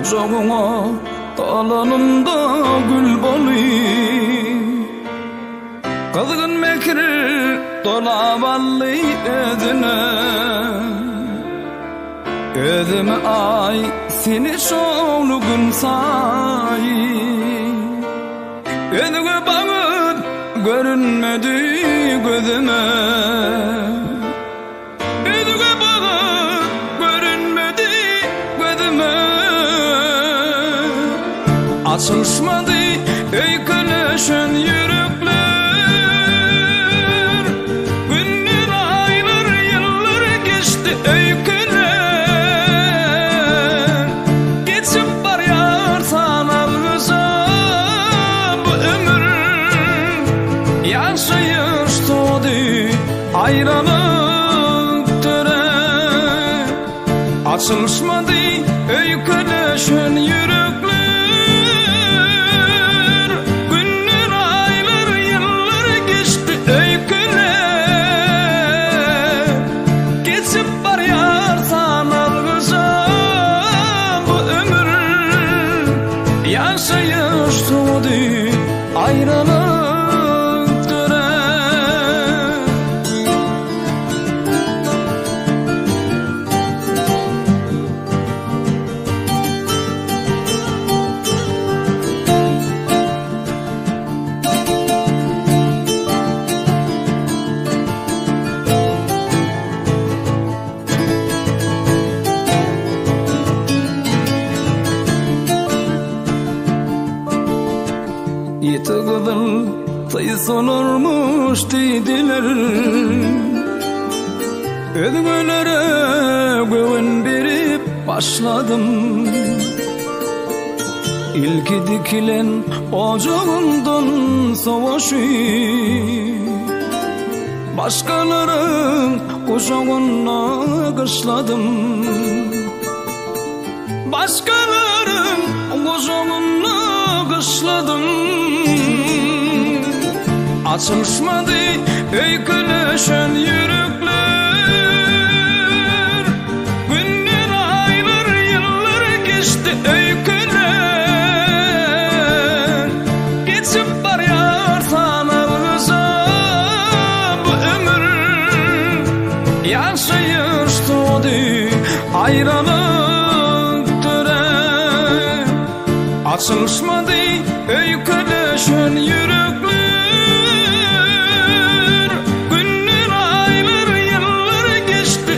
kucağına dalanında gül boli. Kızgın mekri dolavallı edine, ödüme ay seni şoğlu gün say. Ödüge bağıt görünmedi gözüme, ödüge bağıt görünmedi gözüme. Açılışmadı öyküleşen yürekler, günler aylar yıllar geçti öyküler. Geçip var yar sana güzel bu ömür, yaşayış doğdu ayrılık töre. Açılışmadı öyküleşen yürekler, yaşayış doğdu ayrılık töre. Yeti kızıl sayıs olurmuş dediler, ödgölere güvendirip başladım. İlki dikilen ocağından savaşı, başkaların kucağına kışladım. Başkaların kucağına kışladım. Açılışmadı öyküleşen yürekler, günler aylar yıllar geçti öyküler. Geçip var yar sana güzel bu ömür, yaşayış doğdu ayrılık töre. Açılışmadı öyküleşen yürekler, günler aylar yıllar geçti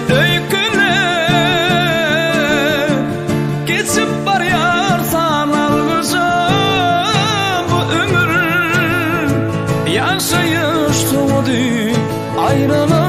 öyküler. Geçip var yar sana güzel bu ömür, yaşayış doğdu ayrılık.